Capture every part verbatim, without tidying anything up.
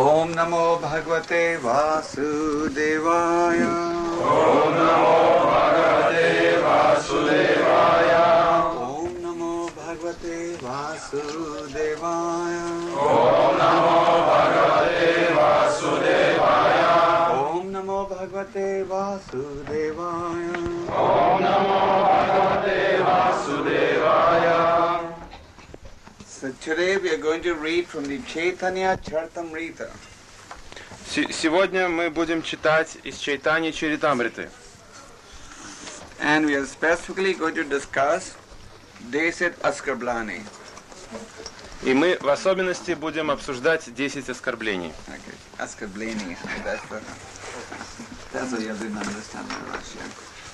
Om Namo Bhagavate Vasudevaya. Om Namo Bhagavate Vasudevaya. Om Namo Bhagavate Vasudevaya. Om Namo Bhagavate Vasudevaya. Om Namo Bhagavate Vasudevaya. Om Namo Bhagavate Vasudevaya. So today we are going to read from the Chaitanya Charitamrita. Сегодня мы будем читать из Чайтаньи Чаритамриты. And we are specifically going to discuss Desit Askarblani. И мы в особенности будем обсуждать десять оскорблений. Okay, Askarblani. That's the, that's what you didn't understand in Russian.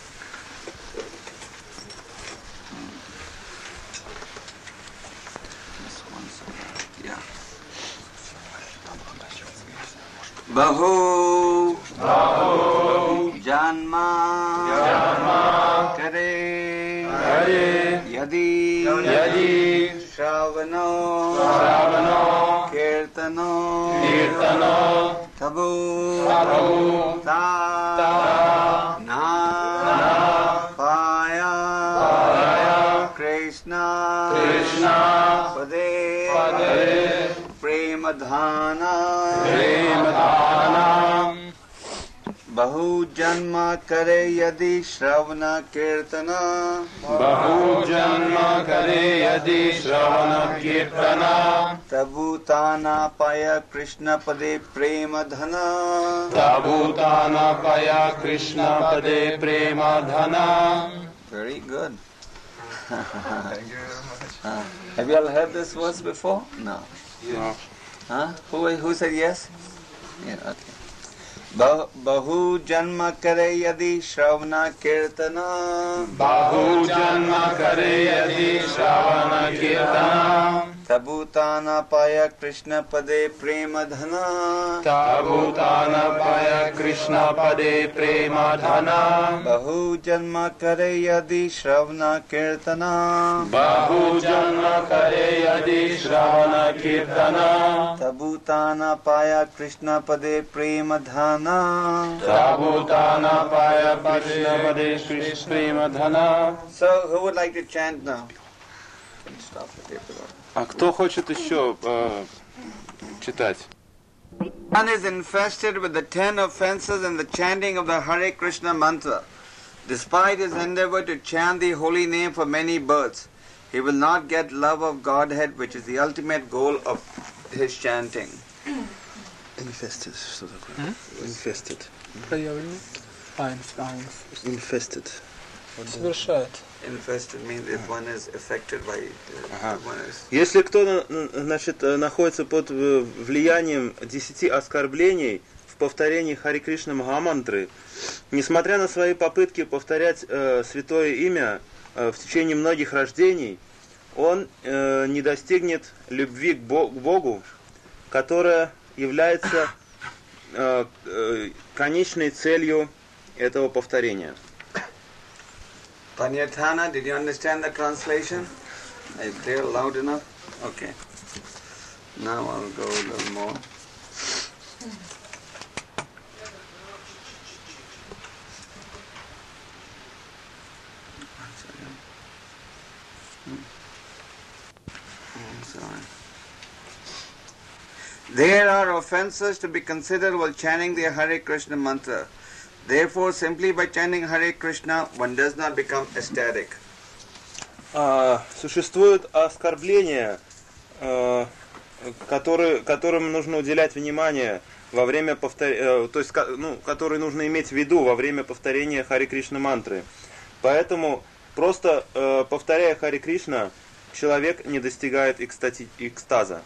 Yeah. Bahu Bahu Janma Janma Kare Kare Yadi Yadi Shravano Shravano Kirtano Kirtano Tabu Tabu Ta Ta Na Na Paya Paya Krishna Krishna Pade Pade Premadhana Premadhanam Bahu Janma Kare Yadi Shravana Kirtana Bahu Janma Kare Yadi Shravana Kirtana Tabutana Paya Krishna Pade Premadhana Tabutana Paya Krishna Pade Premadhana. Very good. Thank you very much. Uh, have you all heard this verse before? No. No. Huh? Who, who said yes? Yeah, okay. Bah- Bahu Janma Kare Yadi Shravana Kirtana Bahu Janma Kare Yadi Shravana Kirtana Tabutana Paya Krishna Pade Premadhana Tabutana Paya Krishna Pade Premadhana Bahu Janma Kare Yadi Shravana Kirtana Bahu Janma Kare Yadi Shravana Kirtana Tabutana Paya Krishna Pade Premadhana Tabutana Paya Krishna Pade Premadhana. So who would like to chant now? Stop the tape. А кто хочет еще э, читать? One is infested with the ten offenses in the chanting of the Hare Krishna mantra. Despite his endeavor to chant the holy name for many births, he will not get love of Godhead, which is the ultimate goal of his chanting. Infested, что такое? Infested. Проявленный. А, инф- а, инф- Infested. совершает. Infested means if one is affected by it, uh, Ага. one is... Если кто, значит, находится под влиянием десяти оскорблений в повторении Хари Кришна Махамантры, несмотря на свои попытки повторять э, святое имя э, в течение многих рождений, он э, не достигнет любви к Богу, которая является э, э, конечной целью этого повторения. Panyatana, did you understand the translation? Is there loud enough? Okay. Now I'll go a little more. One second. Hmm. Oh, sorry. There are offenses to be considered while chanting the Hare Krishna mantra. Therefore, simply by chanting Hare Krishna, one does not become ecstatic. А, существуют оскорбления, э, которые, которым нужно уделять внимание во время повторения, то есть, ну, которые нужно иметь в виду во время повторения Хари Кришна мантры. Поэтому просто э, повторяя Хари Кришна, человек не достигает экстати, экстаза.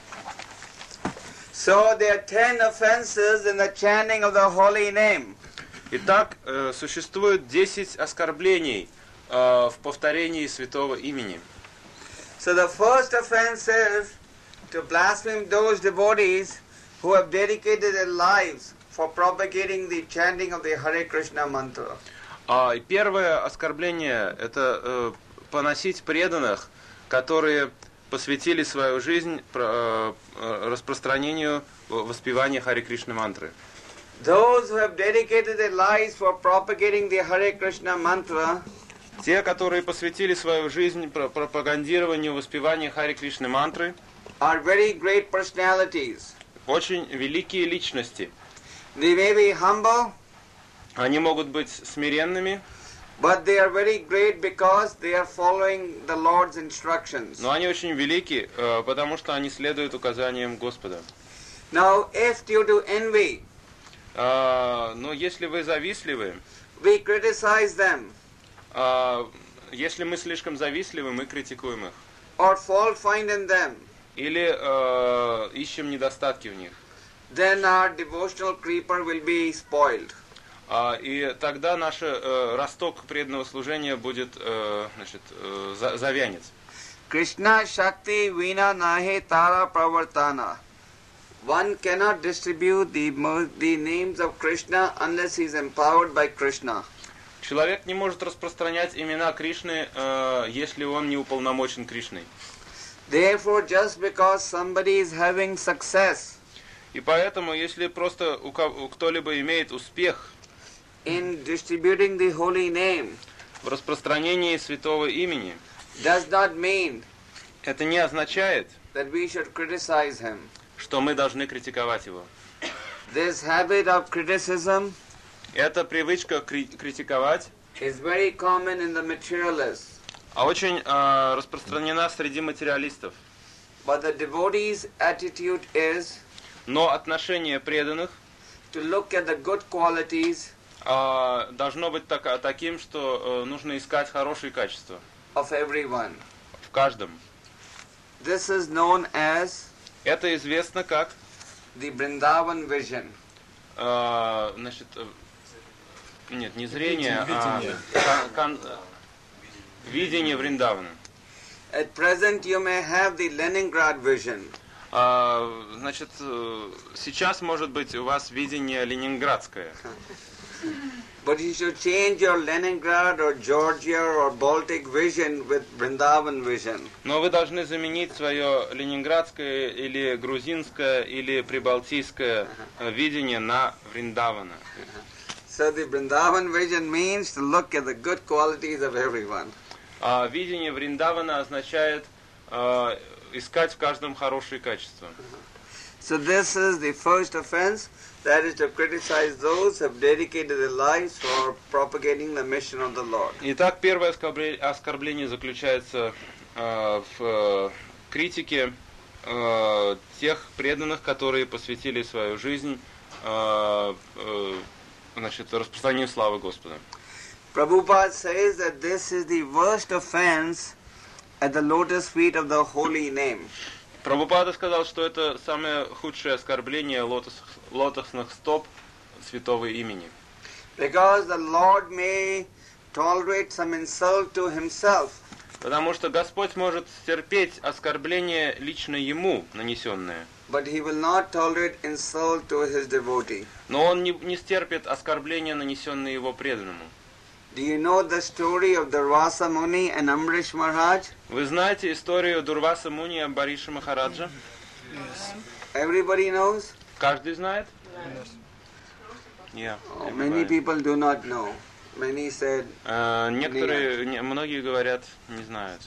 So there are ten offenses in the chanting of the holy name. Итак, э, существует десять оскорблений э, в повторении святого имени. So the first offense is to blaspheme those devotees who have dedicated their lives for propagating the chanting of the Hare Krishna mantra. А, и первое оскорбление – это э, поносить преданных, которые посвятили свою жизнь про, э, распространению воспевания Харе Кришна мантры. Those who have dedicated their lives for propagating the Hare Krishna mantra, те, которые посвятили свою жизнь про пропагандированию воспевания Харе Кришны мантры, are very great personalities. очень великие личности. They may be humble, они могут быть смиренными, but they are very great because they are following the Lord's instructions. но они очень велики, потому что они следуют указаниям Господа. Now, if due to envy, Uh, но если вы завистливы, we criticize them, uh, если мы слишком завистливы, мы критикуем их. or fault find in them, Или uh, ищем недостатки в них. then our devotional creeper will be spoiled. Uh, и тогда наш uh, росток преданного служения будет, uh, значит, uh, за завянет. Krishna Shakti Vina Nahe Tara Pravartana. One cannot distribute the, the names of Krishna unless he is empowered by Krishna. Человек не может распространять имена Кришны, э, если он не уполномочен Кришной. Therefore, just because somebody is having success И поэтому, если просто у кого, кто-либо имеет успех in distributing the holy name, в распространении святого имени, does not mean это не означает, that we should criticize him. что мы должны критиковать его. This habit of criticism Эта привычка кри- критиковать is very common in the materialists. а очень э, распространена среди материалистов. But the devotee's attitude is Но отношение преданных to look at the good qualities э, должно быть так, таким, что э, нужно искать хорошие качества of everyone. в каждом. This is known as Это известно как the Vrindavan vision. э, значит, э, нет, не зрение, а кон- кон- видение Вриндавана. At present you may have the Leningrad vision. А, значит, э, сейчас может быть у вас видение ленинградское. But you should change your Leningrad or Georgia or Baltic vision with Vrindavan vision. Но вы должны заменить свое ленинградское или грузинское или прибалтийское э, видение на Вриндавана. So the Vrindavan vision means to look at the good qualities of everyone. А видение Вриндавана означает э, искать в каждом хорошие качества. So this is the first offense, that is to criticize those who have dedicated their lives for propagating the mission of the Lord. Итак, первое оскорбление заключается э, в э, критике э, тех преданных, которые посвятили свою жизнь э, э, значит, распространению славы Господа. Prabhupada says that this is the worst offense at the lotus feet of the holy name. Прабхупада сказал, что это самое худшее оскорбление лотос, лотосных стоп святого имени. Because the Lord may tolerate some insult to himself, Потому что Господь может стерпеть оскорбление лично Ему нанесенное, but he will not tolerate insult to his devotee. но Он не, не стерпит оскорбления, нанесенные Его преданному. Do you know the story of Durvasa Muni and Amrish Maharaj? Вы знаете историю Дурваса Муни и Амбариша Махараджа? Everybody knows? Каждый знает? Yeah, Oh, many people do not know. Many said, Э, некоторые, не- многие говорят, не знают.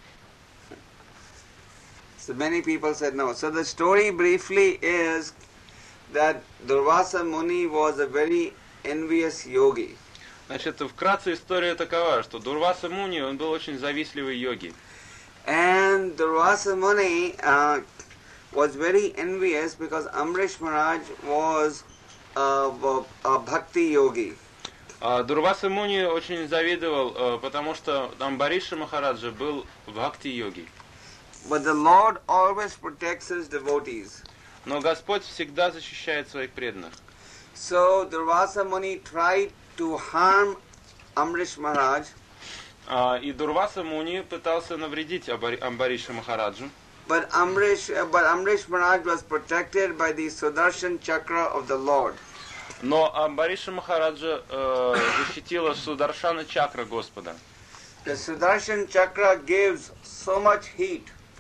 so many people said no. So the story briefly is that Durvasa Muni was a very envious yogi. Значит, вкратце история такова, что Дурваса Муни, он был очень завистливый йоги. And Durvasa Muni uh, was very envious because Amrish Maharaj was a, a, a bhakti yogi. А Дурваса Муни очень завидовал, э, потому что Амбариша Махараджа был бхакти-йоги. But the Lord always protects his devotees. Но Господь всегда защищает своих преданных. So Durvasa Muni tried to harm Amrish Maharaj, А, и Дурваса Муни пытался навредить Амбари- Амбариша Махараджу. but Amrish, uh, but Amrish Maharaj was protected by the Sudarshan Chakra of the Lord. Но Амбариша Махараджа э, защитила Сударшана чакра Господа. The Sudarshan Chakra gives so much heat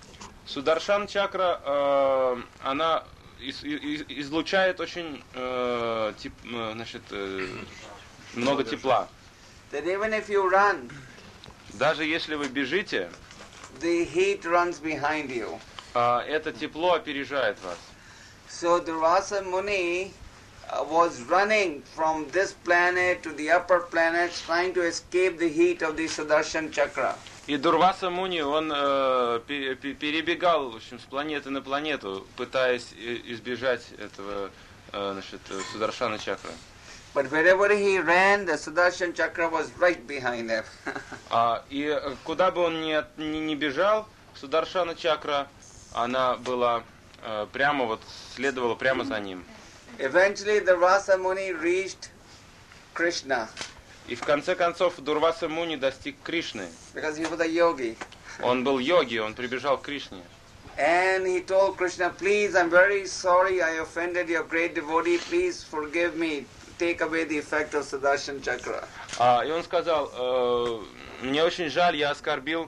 Сударшан чакра, э, она из, из, излучает очень э, теп, э, значит, э, много тепла. That even if you run, Даже если вы бежите, the heat runs behind you. э, это тепло опережает вас. So Durvasa Muni uh, was running from this planet to the upper planets, trying to escape the heat of the Sudarshan Chakra. И Дурваса Муни, он э, пе- пе- перебегал, в общем, с планеты на планету, пытаясь и- избежать этого, э, значит, Сударшана чакры. But wherever he ran, the Sudarshan Chakra was right behind him. А, и э, куда бы он ни, от- ни, ни бежал, Сударшана чакра, она была э, прямо вот, следовала прямо за ним. Eventually, Durvasa Muni reached Krishna И в конце концов Дурваса Муни достиг Кришны. because he was a yogi. Он был йоги, он прибежал к Кришне. And he told Krishna, please, I'm very sorry I offended your great devotee. Please forgive me. Take away the effect of Sudarshan Chakra. А, и он сказал, э, мне очень жаль, я оскорбил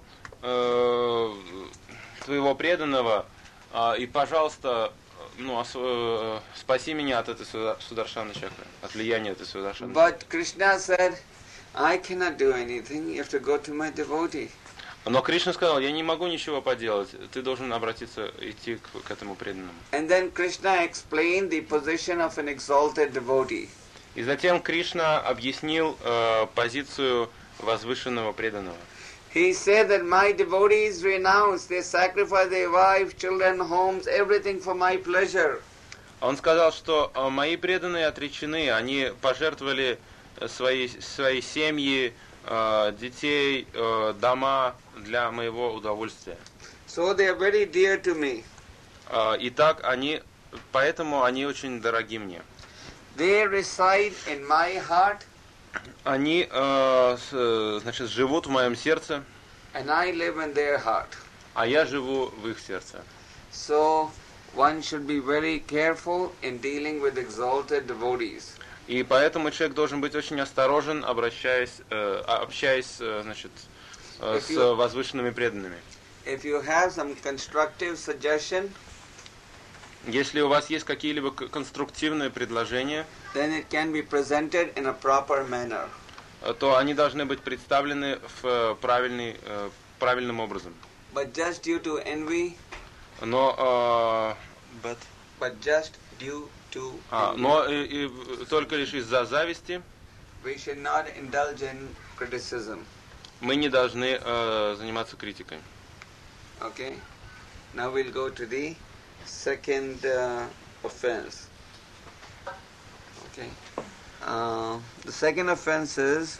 э, твоего преданного, э, и, пожалуйста, ну, ос- э, спаси меня от этой Суда- Сударшана чакры, от влияния этой Сударшана чакры. But Krishna said, I cannot do anything. You have to go to my devotee. Но Кришна сказал, я не могу ничего поделать, ты должен обратиться, идти к, к этому преданному. And then Krishna explained the position of an exalted devotee. И затем Кришна объяснил э, позицию возвышенного преданного. He said that my devotees renounce, they sacrifice their wives, children, homes, everything for my pleasure. Он сказал, что э, мои преданные отречены, они пожертвовали э, свои, свои семьи, э, детей, э, дома для моего удовольствия. So they are very dear to me. Э, и так они, поэтому они очень дороги мне. They reside in my heart, Они, э, с- значит, живут в моем сердце, and I live in their heart. а я живу в их сердце. So one should be very careful in dealing with exalted devotees. И поэтому человек должен быть очень осторожен, обращаясь, э, общаясь, э, значит, э, с возвышенными преданными. If you have some constructive suggestion, Если у вас есть какие-либо к- конструктивные предложения, then it can be presented in a proper manner. э, то они должны быть представлены в э, правильный, э, правильным образом. But just due to envy, Но, э, but- but just due to а, envy, но и- и только лишь из-за зависти we should not indulge in criticism. мы не должны э, заниматься критикой. Okay? Now we'll go to the second uh, offense. Okay? Uh, the second offense is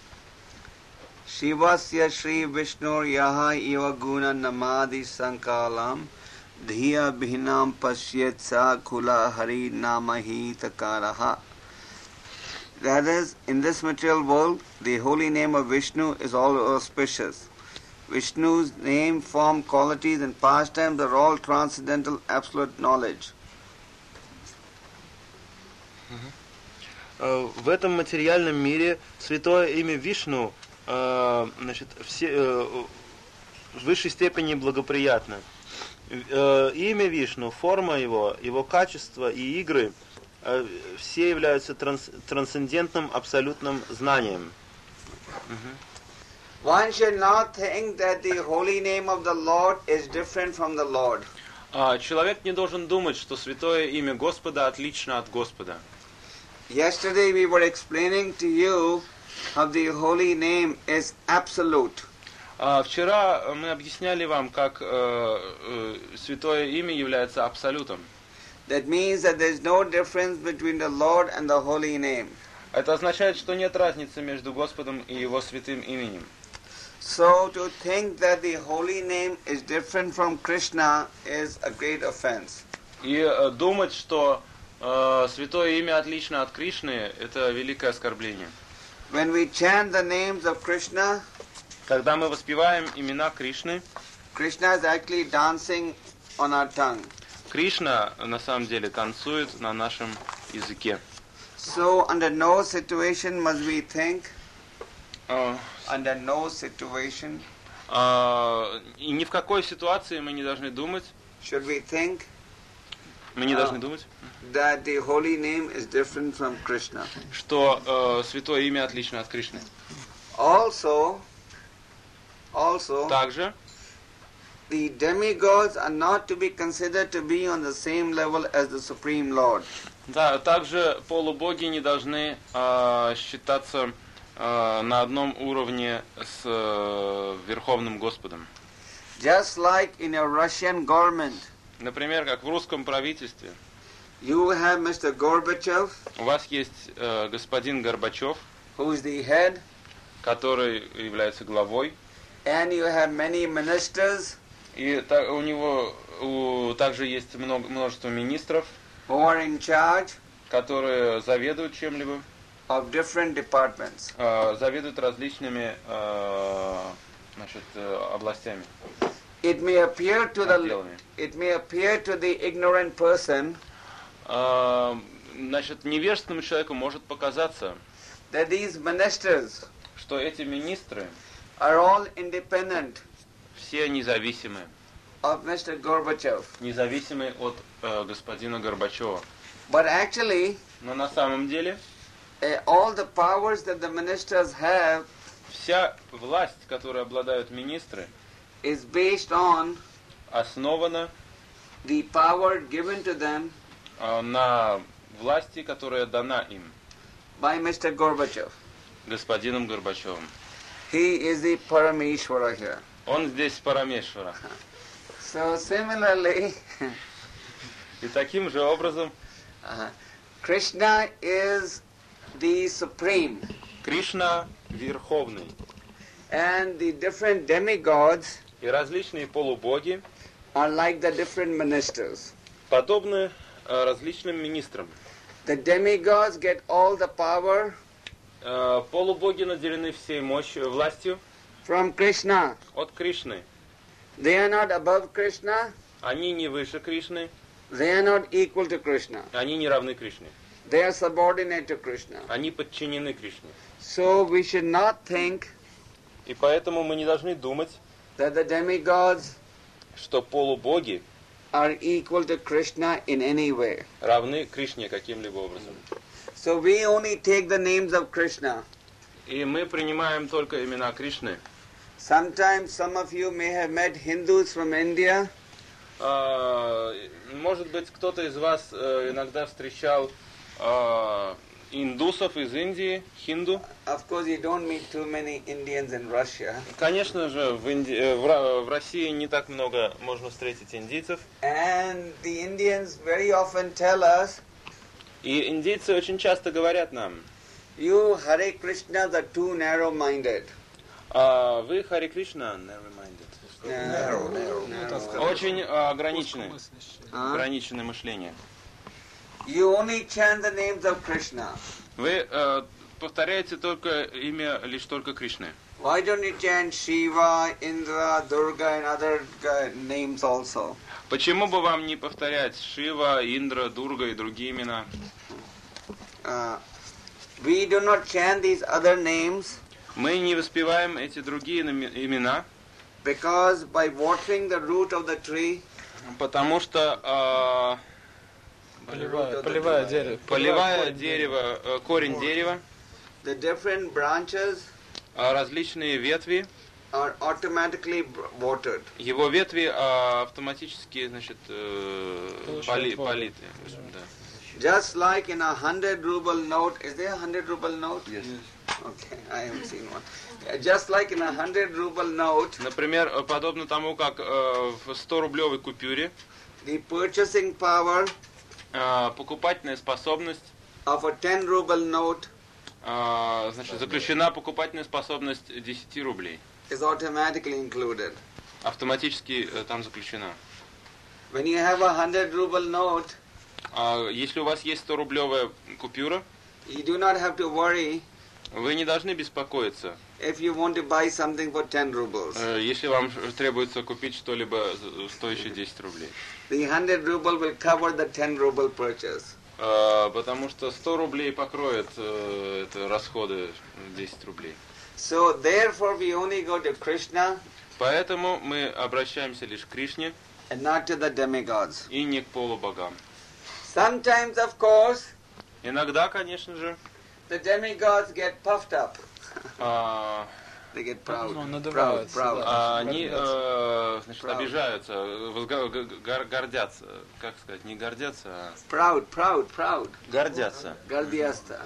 Shivasya Shri Vishnu Yaha Eva Guna Namadi Sankalam Dhiya Bhinam Pashyat Sa Kula Hari Namahi Takaraha. That is, in this material world, the holy name of Vishnu is all auspicious. Vishnu's name, form, qualities and pastimes are all transcendental absolute knowledge. Э, В этом материальном мире святое имя Вишну э, значит, все, э, в высшей степени благоприятно. Э, Имя Вишну, форма его, его качество и игры э, все являются транс- трансцендентным абсолютным знанием. One should not think that the holy name of the Lord is different from the Lord. А, Человек не должен думать, что святое имя Господа отлично от Господа. Yesterday we were explaining to you how the holy name is absolute. А, Вчера мы объясняли вам, как э, э, святое имя является абсолютом. That means that there is no difference between the Lord and the holy name. Это означает, что нет разницы между Господом и Его святым именем. So to think that the holy name is different from Krishna is a great offense. И э, думать, что э, святое имя отлично от Кришны, это великое оскорбление. When we chant the names of Krishna, Когда мы воспеваем имена Кришны, Krishna is actually dancing on our tongue. Кришна на самом деле танцует на нашем языке. So under no situation must we think, Э, under no situation, А, и ни в какой ситуации мы не должны думать, should we think мы не А. должны думать, that the holy name is different from Krishna. что э, святое имя отлично от Кришны. Also, also, Также the demigods are not to be considered to be on the same level as the Supreme Lord. Да, также полубоги не должны э, считаться э, на одном уровне с э, Верховным Господом. Just like in a Russian government, Например, как в русском правительстве. you have Mister Gorbachev, У вас есть э, господин Горбачев, who is the head, который является главой, and you have many ministers и та- у него у, также есть много, множество министров, who are in charge которые заведуют чем-либо, of different departments. э, заведуют различными э, значит, э, областями, It may appear to the отделами. it may appear to the ignorant person Э, значит, невежественному человеку может показаться, that these ministers что эти министры are all independent все независимые, of Mister Gorbachev. независимые от э, господина Горбачева. But actually, Но на самом деле uh, all the powers that the ministers have вся власть, которой обладают министры, is based on основана the power given to them э, на власти, которая дана им by Mister Gorbachev. господином Горбачевым. He is the Parameshwara here. Он здесь Парамешвара. So similarly, И таким же образом uh, Krishna is the supreme, Кришна верховный. and the different demigods И различные полубоги are like the different ministers. подобны э, различным министрам. The demigods get all the power Э, полубоги наделены всей мощью, властью from Krishna. от Кришны. They are not above Krishna, Они не выше Кришны, they are not equal to Krishna. они не равны Кришне. They are subordinate to Krishna. Они подчинены Кришне. So we should not think И поэтому мы не должны думать, that the demigods что полубоги are equal to Krishna in any way. равны Кришне каким-либо образом. So we only take the names of Krishna. И мы принимаем только имена Кришны. Sometimes some of you may have met Hindus from India. А, Может быть, кто-то из вас э, иногда встречал а, индусов из Индии, хинду. Of course, you don't meet too many Indians in Russia. Конечно же, в, Инди... э, в, Ра- в России не так много можно встретить индийцев. And the Indians very often tell us, И индийцы очень часто говорят нам: you Hare Krishnas are too narrow-minded. а, вы Харе Кришна, narrow-minded. Narrow, narrow, narrow. Очень а, ограничены, Huh? ограниченное мышление. You only chant the names of Krishna. Вы э, повторяете только имя лишь только Кришны. Why don't you chant Shiva, Indra, Durga and other uh, names also? Почему бы вам не повторять Шива, Индра, Дурга и другие имена? Uh, we do not chant these other names Мы не воспеваем эти другие нами- имена, because by watering the root of the tree, потому что э, Поливая, поливая дерево. поливая дерево, э, корень дерева, the different branches э, различные ветви, are automatically br- watered. его ветви э, автоматически, значит, э, Получают поли- воду. политы. Да. Just like in a hundred ruble note, is there a hundred ruble note? Yes. Okay, I haven't seen one. Yeah, just like in a hundred ruble note, Например, э, подобно тому, как э, в сто-рублевой купюре the purchasing power э, покупательная способность, of a ten ruble note э, значит, заключена покупательная способность десять рублей. is automatically included. Автоматически э, там заключена. When you have a hundred ruble note, А если у вас есть сто-рублевая купюра, you do not have to worry вы не должны беспокоиться, if you want to buy something for ten rubles. э, если вам требуется купить что-либо за- стоящее десять рублей. The hundred ruble will cover the ten ruble purchase. Э, Потому что сто рублей покроет э, это расходы десять рублей. So therefore we only go to Krishna Поэтому мы обращаемся лишь к Кришне and not to the demigods. и не к полубогам. Sometimes, of course, Иногда, конечно же, the demigods get puffed up. а, They get proud, Ну, proud, надуваются, proud. да. а, они э, значит, Proud. обижаются, возга- г- г- гордятся. Как сказать, не гордятся, а Proud, proud, proud. гордятся. Gardyasta.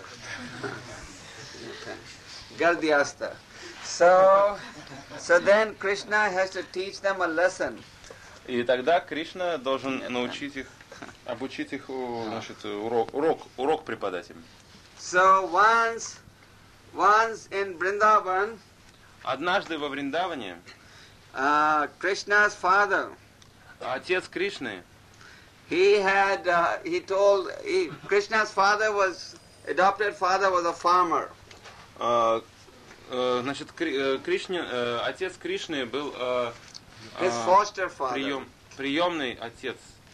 Gardyasta. So, so then Krishna has to teach them a lesson. И тогда Кришна должен научить их, обучить их, у- значит, урок, урок, урок преподать им. So once, once in Vrindavan, Однажды во Вриндаване uh, Krishna's father, отец Кришны, he had, uh, he told, he, Krishna's father was, adopted father was a farmer. э, э, значит, Кри- э, Кришне, э, отец Кришны был э, His э, foster father. прием, приемный отец.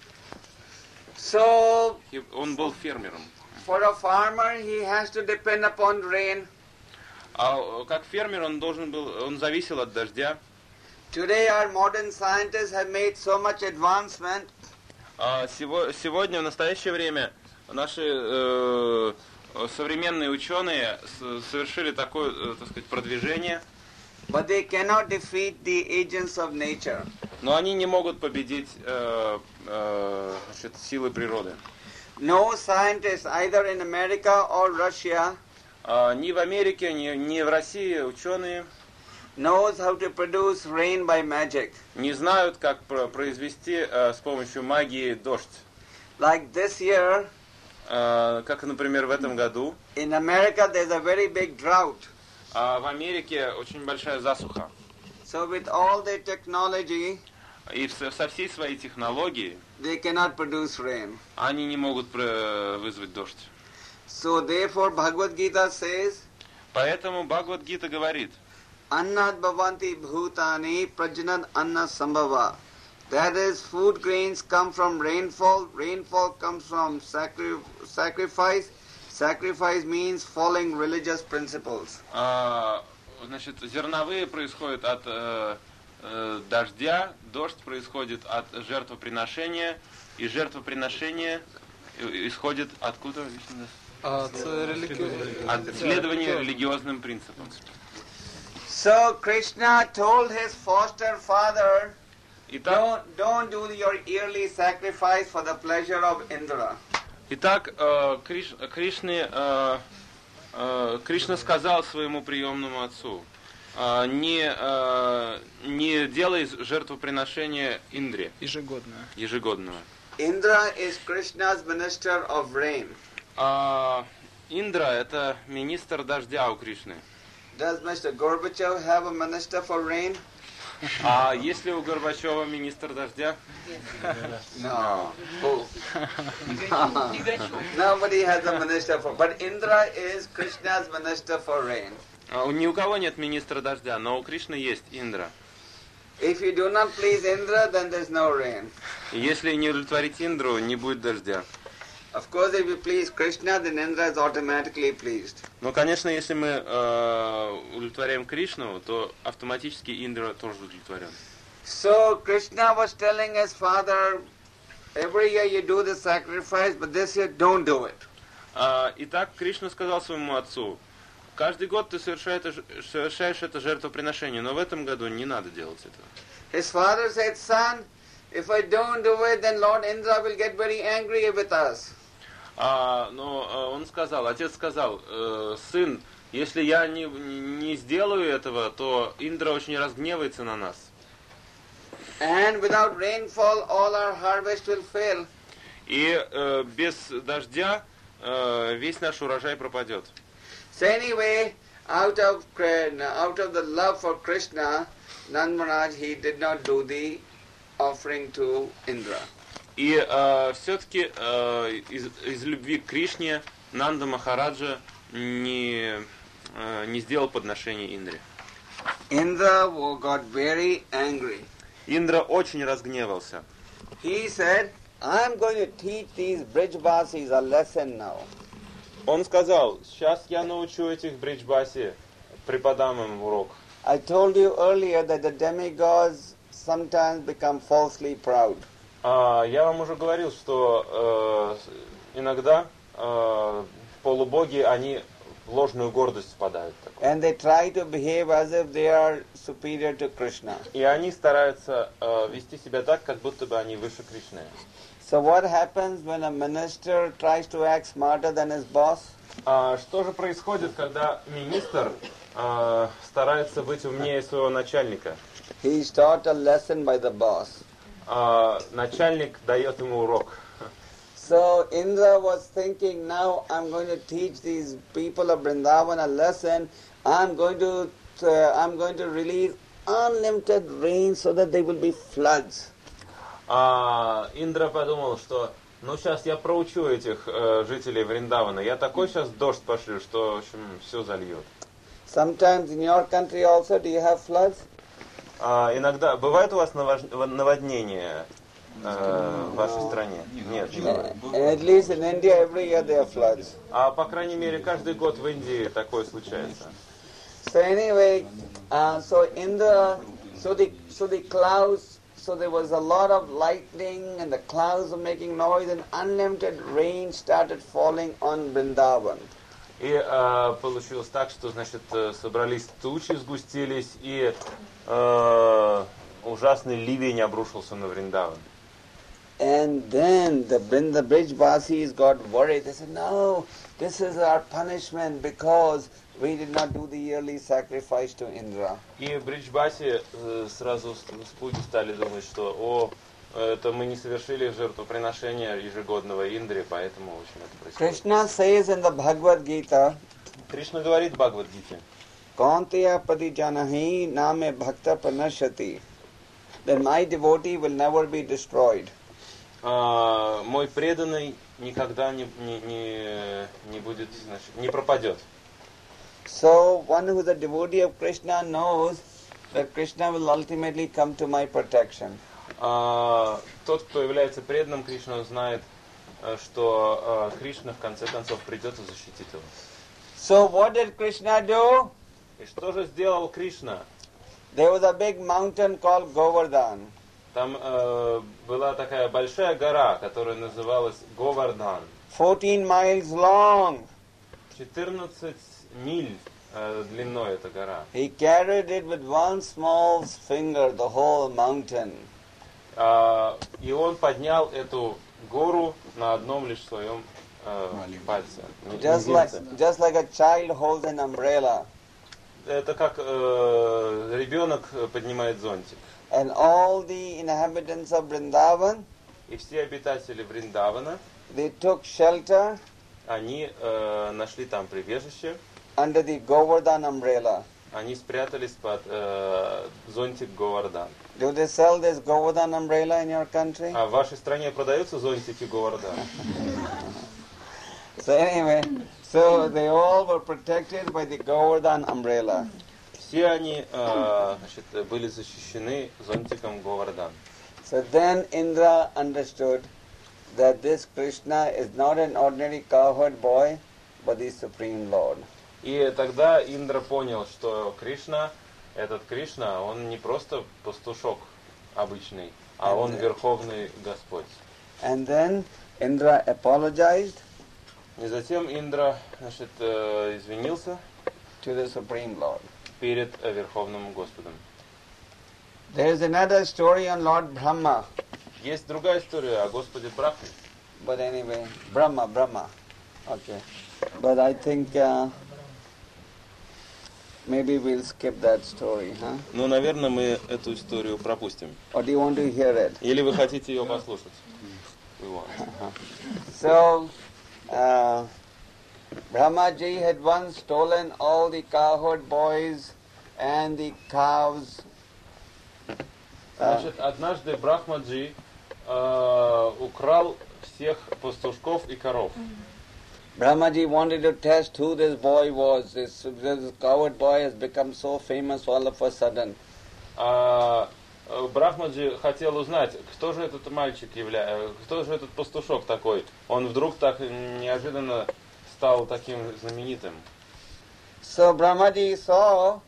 So, И он был фермером. for a farmer, he has to depend upon rain. А э, как фермер он должен был, он зависел от дождя. Today, our modern scientists have made so much advancement. А сего- сегодня, в настоящее время, наши э, современные ученые с- совершили такое, э, так сказать, продвижение, But they cannot defeat the agents of nature. но они не могут победить э, э, значит, силы природы. No scientist, either in America or Russia, А ни в Америке, ни, ни в России ученые knows how to produce rain by magic. не знают, как про- произвести э, с помощью магии дождь. Like this year, Э, как, например, в этом году. in America, there's a very big drought. А в Америке очень большая засуха. So with all their technology, И со, со всей своей технологией they cannot produce rain. они не могут про- вызвать дождь. So therefore, Bhagavad Gita says, Поэтому Бхагавад-гита говорит: Annad bhavanti bhutani prajanad anna sambhava. That is, food grains come from rainfall, rainfall comes from sacri- sacrifice, sacrifice means following religious principles. а, значит, зерновые происходят от э, э, дождя, дождь происходит от жертвоприношения, и жертвоприношение и- исходит откуда? От религии. От следования религиозным принципам. So Krishna told his foster father, Итак, don't, don't do your yearly sacrifice for the pleasure of Indra. итак э, Криш, Кришне, э, э, Кришна сказал своему приемному отцу: э, не, э, не делай жертвоприношения Индре Ежегодно. ежегодного. Indra is Krishna's minister of rain. А, Индра — это министр дождя у Кришны. Does Mister Gorbachev have a minister for rain? А есть ли у Горбачева министр дождя? No. Who? Nobody has a minister for. But Indra is Krishna's minister for rain. А, у- ни у кого нет министра дождя, но у Кришны есть Индра. If you do not please Indra, then there's no rain. И если не удовлетворить Индру, не будет дождя. Of course, if you please Krishna, then Indra is automatically pleased. Но, конечно, если мы э, удовлетворяем Кришну, то автоматически Индра тоже удовлетворен. So Krishna was telling his father, every year you do the sacrifice, but this year don't do it. А, итак, Кришна сказал своему отцу: каждый год ты совершаешь это, совершаешь это жертвоприношение, но в этом году не надо делать этого. His father said, son, if I don't do it, then Lord Indra will get very angry with us. А, но а, он сказал, отец сказал: э, сын, если я не, не сделаю этого, то Индра очень разгневается на нас. And without rainfall, all our harvest will fail. И э, без дождя э, весь наш урожай пропадет. So anyway, out of out of the love for Krishna, Nand Maharaj, he did not do the offering to Indra. И э, все-таки э, из, из любви к Кришне Нанда Махараджа не, э, не сделал подношение Индре. Indra got very angry. Индра очень разгневался. He said, I'm going to teach these Brijbasis a lesson now. Он сказал: сейчас я научу этих бриджбаси, преподам им урок. I told you earlier that the demigods sometimes become falsely proud. А, я вам уже говорил, что э, иногда э, полубоги, они в ложную гордость впадают. Такую. And they try to behave as if they are superior to Krishna. И они стараются э, вести себя так, как будто бы они выше Кришны. So what happens when a minister tries to act smarter than his boss? А что же происходит, когда министр э, старается быть умнее своего начальника? He is taught a lesson by the boss. А начальник дает ему урок. So Indra was thinking, now I'm going to teach these people of Vrindavan a lesson. I'm going to, uh, I'm going to release unlimited rain so that there will be floods. А Индра подумал, что ну сейчас я проучу этих э, жителей Вриндавана. Я такой сейчас дождь пошлю, что в общем все зальет. Sometimes in your country also do you have floods? А, иногда бывает у вас наводнение э, в вашей стране? Нет, не бывает. And at least in India every year there are floods. А по крайней мере каждый год в Индии такое случается. So anyway, uh, so Indra, so the so the clouds, so there was a lot of lightning and the clouds were making noise and unlimited rain started falling on Vrindavan. И э, получилось так, что значит собрались тучи, сгустились, и э, ужасный ливень обрушился на Вриндаван. And then the the Brijvasis got worried. They said, "No, this is our punishment because we did not do the yearly sacrifice to Indra." И Бриджбаси э, сразу с пути стали думать, что о, это мы не совершили жертвоприношение ежегодного Индре, поэтому в общем это происходит. Krishna says in the Bhagavad Gita, Кришна говорит в Бхагавад-гите, "Kaunteya padijanahi name bhakta pranashati," then my devotee will never be destroyed. а, мой преданный никогда не, не, не, не будет, значит, не пропадет. So one who is a devotee of Krishna knows that Krishna will ultimately come to my protection. А, тот, кто является преданным Кришне, знает, что а, Кришна в конце концов придет и защитит его. So what did Krishna do? И что же сделал Кришна? There was a big mountain called Govardhan. Там э, была такая большая гора, которая называлась Говардан. fourteen miles long. четырнадцать миль э, длиной эта гора. He carried it with one small finger, the whole mountain. А, и он поднял эту гору на одном лишь своем э, пальце. Just like, just like a child holds an umbrella. Это как э, ребенок поднимает зонтик. And all the inhabitants of Vrindavan, И все обитатели Вриндавана, they took shelter они э, нашли там прибежище, under the Govardhan umbrella. они спрятались под э, зонтик Говардан. Do they sell this Govardhan umbrella in your country? А в вашей стране продаются зонтики Говардан? So anyway, so they all were protected by the Govardhan umbrella. Все они э, значит, были защищены зонтиком Говардан. So then Indra understood that this Krishna is not an ordinary cowherd boy, but the Supreme Lord. И тогда Индра понял, что Кришна, этот Кришна, он не просто пастушок обычный, а он Верховный Господь. And then Indra apologized И затем Индра, значит, э, извинился to the Supreme Lord. перед э, Верховным Господом. There is another story on Lord Brahma. Есть другая история о Господе Брахме. But anyway, Brahma, Brahma. Okay. But I think uh, maybe we'll skip that story, huh? Ну, наверное, мы эту историю пропустим. Or do you want to hear it? Или вы хотите ее послушать? We want. So, uh, Brahmaji had once stolen all the cowherd boys and the cows. Uh, Значит, однажды Брахмаджи э, украл всех пастушков и коров. Brahmaji wanted to test who this boy was. This, this cowherd boy has become so famous all of a sudden. А Брахмаджи хотел узнать, кто же этот мальчик является, кто же этот пастушок такой. Он вдруг так неожиданно стал таким знаменитым. So Brahmaji saw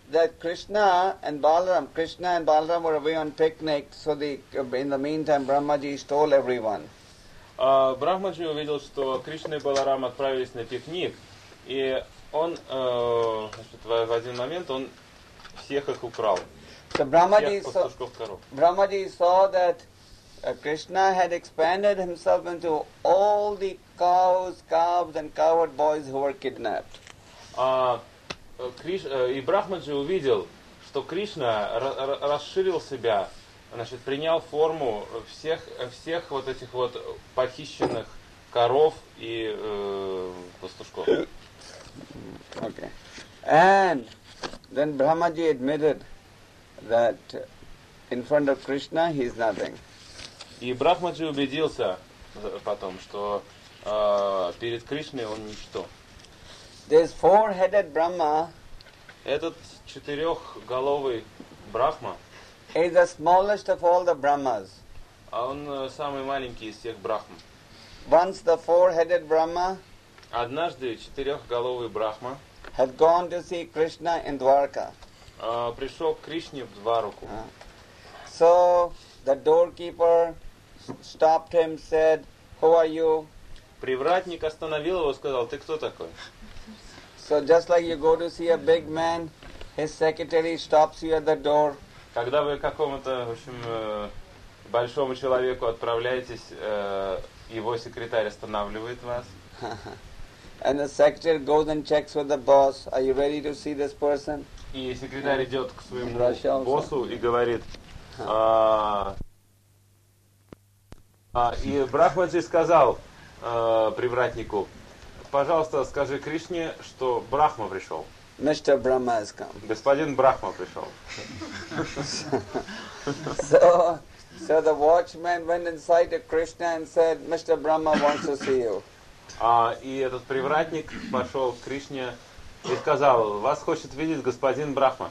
that Krishna and Balaram, Krishna and Balaram were away on picnic, so the, in the meantime Brahmaji stole everyone. А Брахмаджи увидел, что Кришна и Баларам отправились на пикник, и он э, значит, в, в один момент он всех их украл. So Brahmaji Всех saw, пастушков коров. Brahmaji saw that uh, Krishna had expanded himself into all the cows, calves and cowherd boys who were kidnapped. А, Криш, и Брахмаджи увидел, что Кришна ра- расширил себя, значит, принял форму всех, всех вот этих вот похищенных коров и э, пастушков. Okay. And then Brahmaji admitted that in front of Krishna he is nothing. И Брахмаджи убедился потом, что э, перед Кришной он ничто. This four-headed Brahma Этот четырехголовый Брахма, is the smallest of all the Brahmas. а он э, самый маленький из всех Брахм. Once the four-headed Brahma Однажды четырехголовый Брахма had gone to see Krishna in Dwarka. э, пришел к Кришне в Двараку. So the doorkeeper stopped him, said, "Who are you?" Привратник остановил его и сказал: ты кто такой? So just like you go to see a big man, his secretary stops you at the door. Когда вы к какому-то, в общем, э, большому человеку отправляетесь, э, его секретарь останавливает вас. And the secretary goes and checks with the boss, "Are you ready to see this person?" И секретарь идет к своему Russia also. боссу и говорит, а, а, и Брахмаджи сказал а, привратнику: пожалуйста, скажи Кришне, что Брахма пришел. Mister Brahma has come. Господин Брахма пришел. So, so the watchman went inside to Krishna and said, "Mister Brahma wants to see you." А, и этот привратник пошел к Кришне и сказал: вас хочет видеть господин Брахма.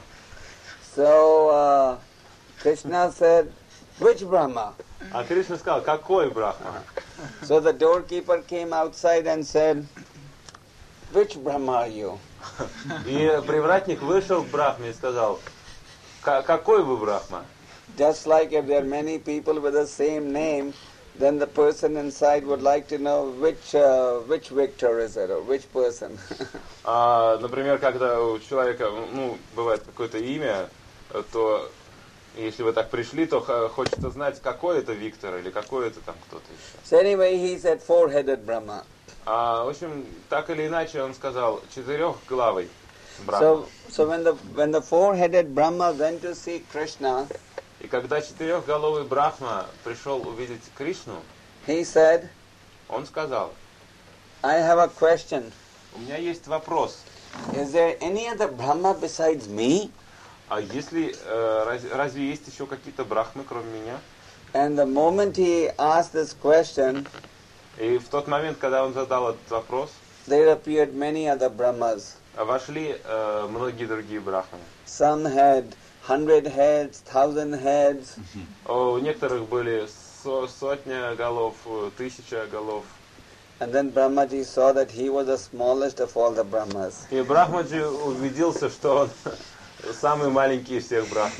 So uh, Krishna said, "Which Brahma?" А Кришна сказал: какой Брахма? So the doorkeeper came outside and said, "Which Brahma are you?" И привратник вышел к Брахме и сказал: какой вы Брахма? Just like if there are many people with the same name, then the person inside would like to know which uh, which Victor is it or which person. А, например, когда у человека, ну, бывает какое-то имя, то если вы так пришли, то хочется знать, какой это Виктор или какой это там кто-то еще. So anyway, he said four-headed Brahma. А, в общем, так или иначе, он сказал четырехглавый Брахма. So, so when the when the four-headed Brahma went to see Krishna, И когда четырехголовый Брахма пришел увидеть Кришну, he said, он сказал: "I have a question. у меня есть вопрос. Is there any other Brahma besides me?" А если э, раз, разве есть еще какие-то Брахмы, кроме меня? And the moment he asked this question, И в тот момент, когда он задал этот вопрос, there appeared many other Brahmas. вошли э, многие другие Брахманы. Some had hundred heads, thousand heads. У некоторых были со- сотня голов, тысяча голов. And then Brahmaji saw that he was the smallest of all the Brahmas. И Брахмаджи убедился, что он самый маленький из всех Брахм.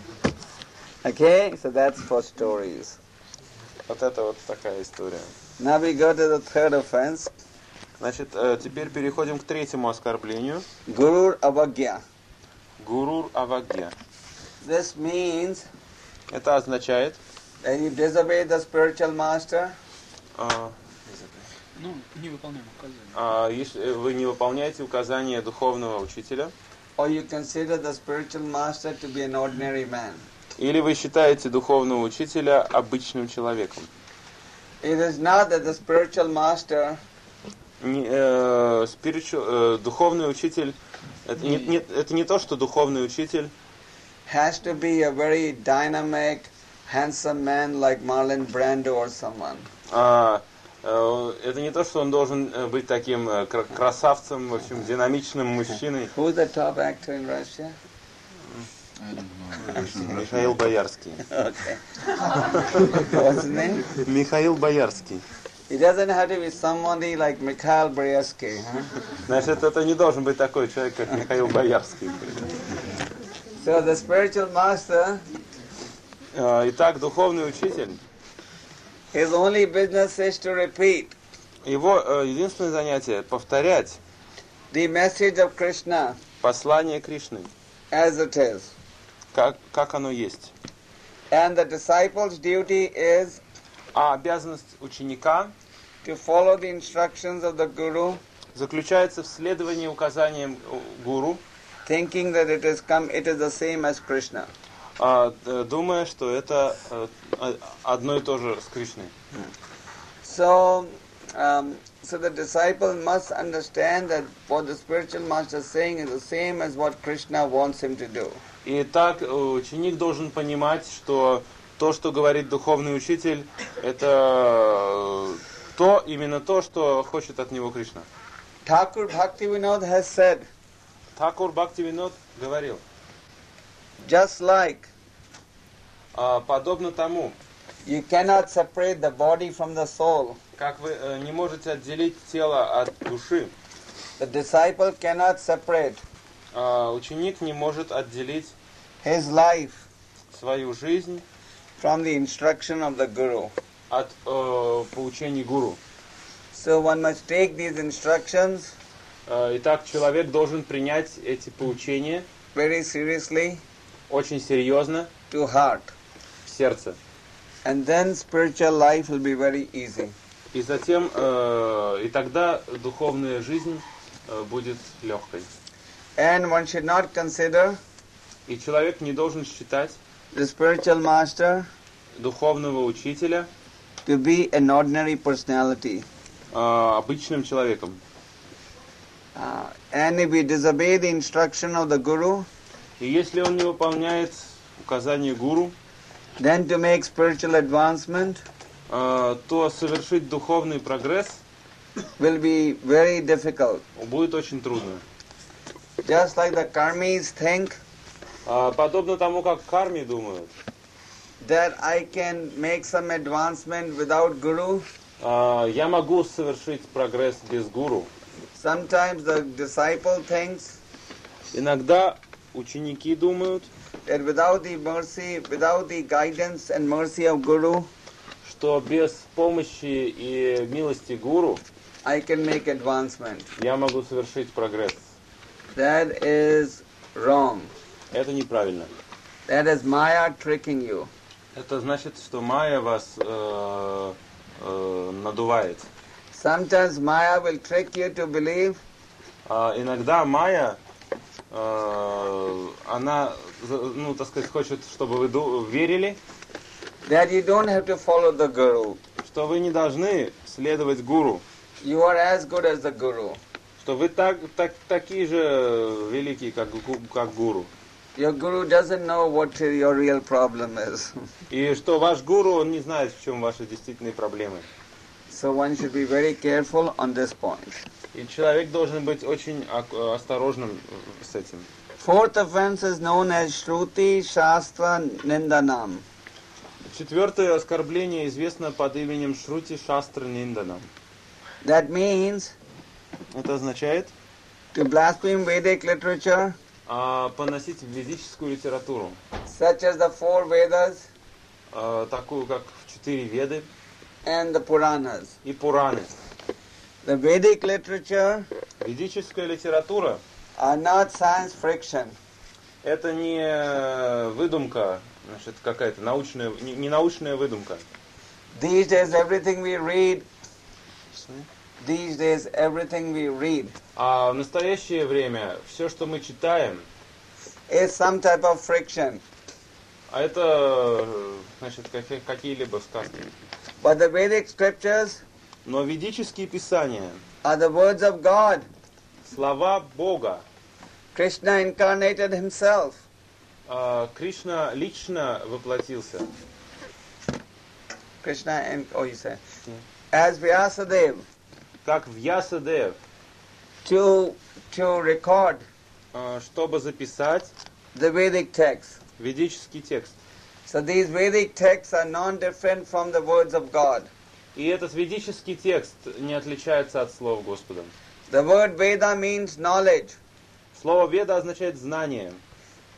Okay, so that's for stories. Вот это вот такая история. Now we go to the third offense. Значит, э, теперь переходим к третьему оскорблению. Gurur Avagya. Гурур Авагья. This means Это означает, that you disobey the spiritual master, а, Ну, не выполняем указания. а, если вы не выполняете указания духовного учителя, or you consider the spiritual master to be an ordinary man. или вы считаете духовного учителя обычным человеком. It is not that the spiritual master Не, э, spiritual, э, духовный учитель, это не, не, это не то, что духовный учитель has to be a very dynamic, handsome man like Marlon Brando or someone. а, э, это не то, что он должен э, быть таким э, кра- красавцем, в общем, динамичным мужчиной. Who's the top actor in Russia? Михаил Боярский. Okay. What's his name? Михаил Боярский. It doesn't have to be somebody like Mikhail Brzezinski. Huh? Значит, это не должен быть такой человек, как Михаил Боярский. So the spiritual master, Э, Итак, духовный учитель, his only business is to repeat его э, единственное занятие повторять the message of Krishna послание Кришны, as it is. как, как оно есть. And the disciple's duty is А обязанность ученика to follow the instructions of the Guru, заключается в следовании указаниям гуру, thinking that it is come, it is the same as Krishna. а, э, думая, что это э, э, одно и то же с Кришной. So, um, so the disciple must understand that what the spiritual master is saying is the same as what Krishna wants him to do. И так э, ученик должен понимать, что то, что говорит духовный учитель, это э, то, именно то, что хочет от него Кришна. Thakur Bhaktivinoda has said, Thakур Бхактивинод говорил, just like а, подобно тому, you cannot separate the body from the soul, как вы э, не можете отделить тело от души, the disciple cannot separate а, ученик не может отделить his life свою жизнь from the instruction of the Guru. от э, поучений гуру. So one must take these instructions Э, Итак, человек должен принять эти поучения very seriously очень серьезно to heart, в сердце. and then spiritual life will be very easy. И затем, э, и тогда духовная жизнь э, будет легкой. And one should not consider И человек не должен считать the spiritual master духовного учителя to be an ordinary personality. э, обычным человеком. Uh, and if we disobey the instruction of the Guru, И если он не выполняет указания гуру, then to make spiritual advancement э, то совершить духовный прогресс will be very difficult. будет очень трудно. Just like the karmis think А, подобно тому, как карми думают, that I can make some advancement without Guru, а, я могу совершить прогресс без гуру. sometimes the disciple thinks Иногда ученики думают, that without the mercy, without the guidance and mercy of Guru, что без помощи и милости гуру I can make advancement. я могу совершить прогресс. That is wrong. Это неправильно. That is Maya tricking you. Это значит, что майя вас э, э, надувает. Sometimes Maya will trick you to believe А иногда майя, э, она, ну, так сказать, хочет, чтобы вы ду- верили, that you don't have to follow the Guru. что вы не должны следовать гуру, You are as good as the Guru. что вы так, так, такие же великие, как, гу- как гуру. Your Guru doesn't know what your real problem is. И что ваш гуру, он не знает, в чем ваши действительные проблемы. So one should be very careful on this point. И человек должен быть очень ак- осторожным с этим. Fourth offense is known as Shruti Shastra Nindanam. Четвертое оскорбление известно под именем Шрути Шастра Ниндана. That means Это означает to blaspheme Vedic literature, а, поносить ведическую литературу, such as the four Vedas а, такую как четыре Веды and the Puranas. и Пураны. The Vedic literature Ведическая литература are not science fiction. это не выдумка, значит, какая-то научная, не, не научная выдумка. These days everything we read, these days everything we read А в настоящее время все, что мы читаем, is some type of friction. а это, значит, какие- какие-либо сказки. But the Vedic scriptures Но ведические писания, are the words of God. слова Бога, Krishna incarnated himself. а, Кришна лично воплотился, Krishna and oh you say as Vyasadeva как Вьясадев, to to record а, чтобы записать the Vedic text. ведический текст. So these Vedic texts are non-different from the words of God. И этот ведический текст не отличается от слов Господа. The word Veda means knowledge. Слово Веда означает знание.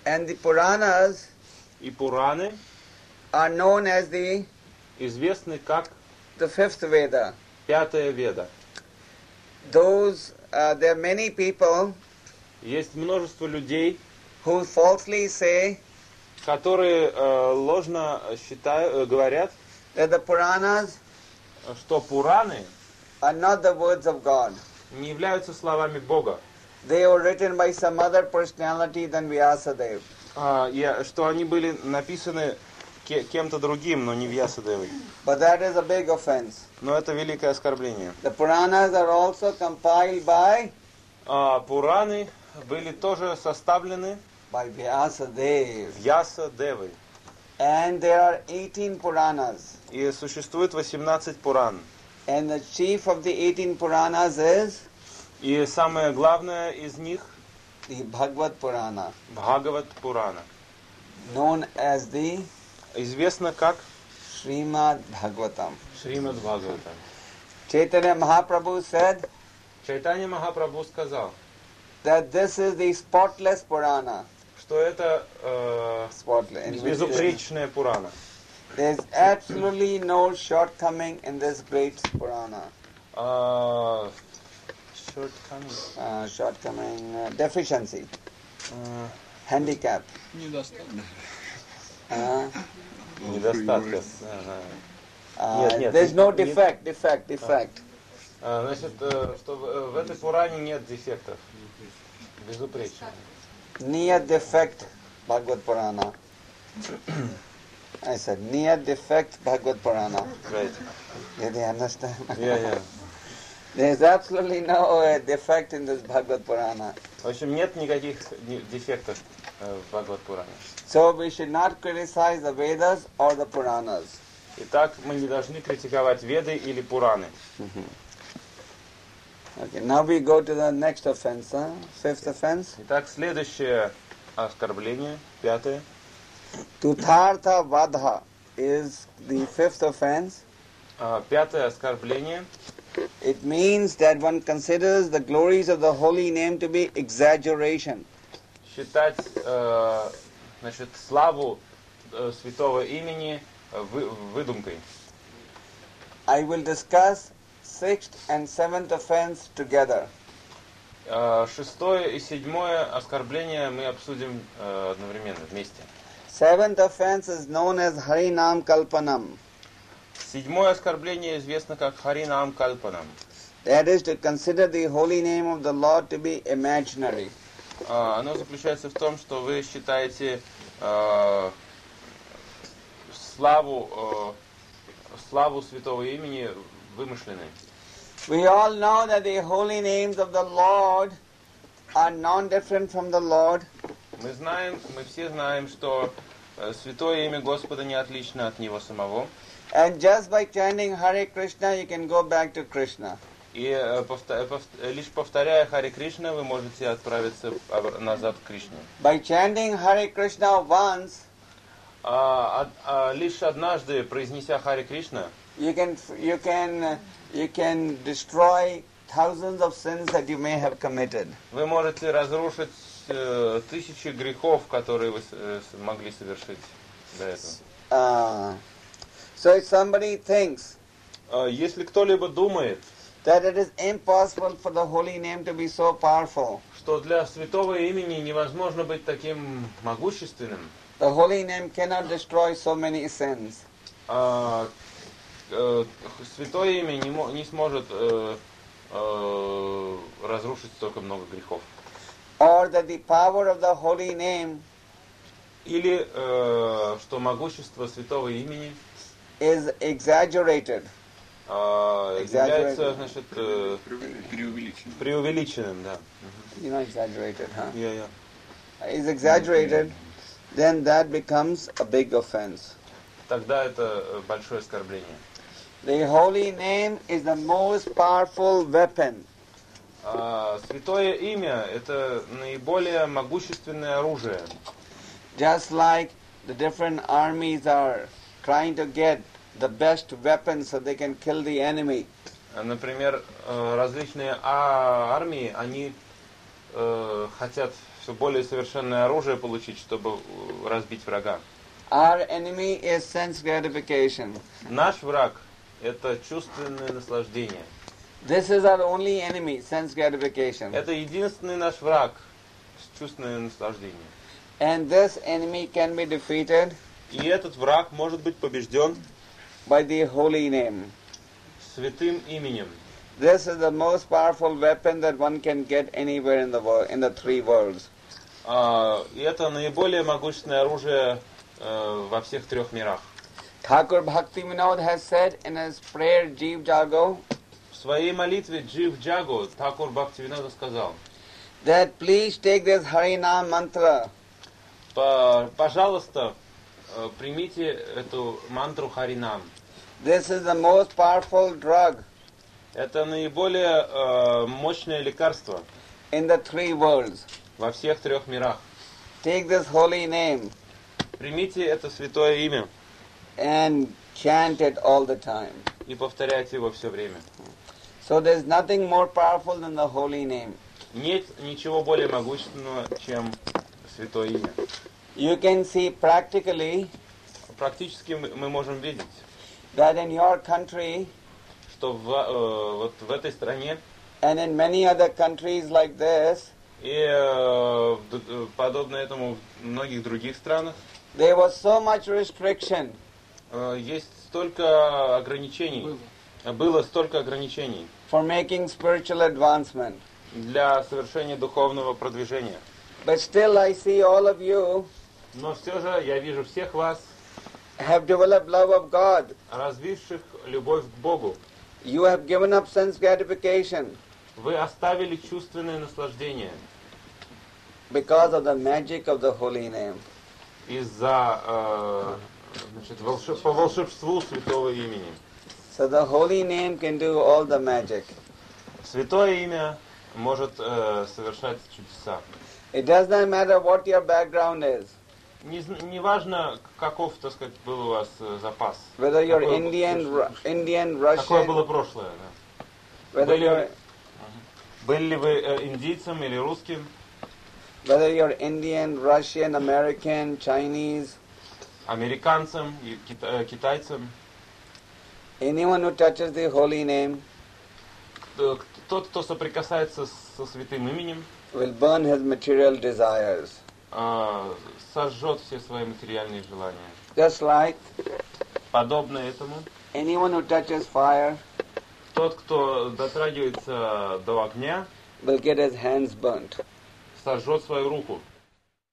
And the Puranas И Пураны are known as the, известны как the fifth Veda. Пятая Веда. Those, uh, there are many people Есть множество людей, who falsely say которые э, ложно считают, э, говорят, that the Puranas что Пураны are not the words of God. не являются словами Бога, They were written by some other personality than Vyasadeva. а, и, что они были написаны ке- кем-то другим, но не Вьясадевой. But that is a big offense. Но это великое оскорбление. The Puranas are also compiled by А, Пураны были тоже составлены by Vyasadeva. Вьясадевой. And there are eighteen Puranas. И существует восемнадцать Пуран. And the chief of the eighteen Puranas is И самое главное из них the Bhagavad Purana, Бхагават Пурана. known as the Известно как Srimad Bhagavatam. Шримад Бхагаватам. Chaitanya Mahaprabhu said Чайтанья Махапрабху сказал, that this is the spotless Purana. что это э, Spotless. In which безупречная Пурана. there is absolutely no shortcoming in this great Purana. А, shortcoming. Uh, shortcoming, uh, deficiency, А, handicap. Недостаток. Uh, недостатка. Ага. uh, Нет, нет, there's no нет. defect, defect, defect. А, значит, э, что в, в этой Пуране нет дефектов. Безупречно. Near defect Bhagavad Purana. I said near defect Bhagavad Purana. Right. Yeah, they understand. Yeah, yeah. There's absolutely no uh, defect in this Bhagavad Purana. В общем, нет никаких не- дефектов э, в Бхагават Пуране. So we should not criticize the Vedas or the Puranas. Итак, мы не должны критиковать Веды или Пураны. Okay, now we go to the next offense, huh? Fifth offense. Итак, следующее оскорбление, пятое. Tuthartha Vadha is the fifth offense. А, Пятое оскорбление. It means that one considers the glories of the holy name to be exaggeration. Считать э, значит, славу э, святого имени э, вы- выдумкой. I will discuss sixth and seventh offense together. Э, Шестое и седьмое оскорбление мы обсудим э, одновременно, вместе. Seventh offense is known as Harinam Kalpanam. Седьмое оскорбление известно как Харинам Кальпанам. That is to consider the holy name of the Lord to be imaginary. А, Оно заключается в том, что вы считаете э, славу, э, славу святого имени вымышленной. We all know that the holy names of the Lord are non-different from the Lord. Мы знаем, мы все знаем, что э, святое имя Господа не отлично от Него самого. And just by chanting Hare Krishna, you can go back to Krishna. И э, повта- повт- лишь повторяя Харе Кришна, вы можете отправиться обр- назад к Кришне. By chanting Hare Krishna once, А, од- а лишь однажды, произнеся Харе Кришна, you can you can uh, you can destroy thousands of sins that you may have committed. вы можете разрушить э, тысячи грехов, которые вы с- э, с- могли совершить до этого. Uh, so if somebody thinks А если кто-либо думает, that it is impossible for the holy name to be so powerful, что для святого имени невозможно быть таким могущественным, the holy name cannot destroy so many sins. а, э, святое имя не, мо- не сможет э, э, разрушить столько много грехов. Or that the power of the holy name Или э, что могущество святого имени is exaggerated. э, Exaggerated. является, значит, э, Преувеличен. преувеличенным, да. You know, exaggerated, huh? Я- я. Is exaggerated, then that becomes a big offense. Тогда это э, большое оскорбление. The holy name is the most powerful weapon. А, святое имя – это наиболее могущественное оружие. Just like the different armies are trying to get the best weapons so they can kill the enemy. Например, э, различные а- армии, они э, хотят все более совершенное оружие получить, чтобы разбить врага. Our enemy is sense gratification. Наш враг – это чувственное наслаждение. This is our only enemy, sense gratification. Это единственный наш враг – чувственное наслаждение. And this enemy can be defeated И этот враг может быть побежден by the holy name. святым именем. This is the most powerful weapon that one can get anywhere in the world, in the three worlds. А, и это наиболее могущественное оружие э, во всех трех мирах. Thakur Bhakti Vinod has said in his prayer Jeev Jago В своей молитве Джив Джагу Тхакур Бхактивинода сказал: that please take this Harinam mantra «По- пожалуйста, э, примите эту мантру Харинам. This is the most powerful drug Это наиболее э, мощное лекарство in the three worlds. во всех трех мирах. Take this holy name Примите это святое имя and chant it all the time. и повторяйте его все время. So there's nothing more powerful than the holy name. Нет ничего более могущественного, чем святое имя. You can see practically Практически мы мы можем видеть, that in your country что в, э, вот в этой стране and in many other countries like this, и э, в д- подобно этому в многих других странах there was so much restriction э, есть столько ограничений, было столько ограничений for making spiritual advancement. для совершения духовного продвижения. But still I see all of you Но все же я вижу всех вас, have developed love of God. развивших любовь к Богу. You have given up sense gratification Вы оставили чувственное наслаждение because of the magic of the holy name. из-за э, значит, волшеб- по волшебству святого имени. So the holy name can do all the magic. Святое имя может э, совершать чудеса. It does not matter what your background is, Не, зн- не важно, каков, так сказать, был у вас э, запас. whether you're Какое- Indian, Ru- Indian, Какое было Russian, прошлое. Да. whether Были, you're были ли вы э, индийцем или русским, whether you're Indian, Russian, American, Chinese, американцем, и кита- э, китайцем. anyone who touches the holy name Кто- Тот, кто соприкасается со святым именем, will burn his material desires. э, сожжет все свои материальные желания. Just like Подобно этому, anyone who touches fire тот, кто дотрагивается до огня, will get his hands burnt. сожжет свою руку.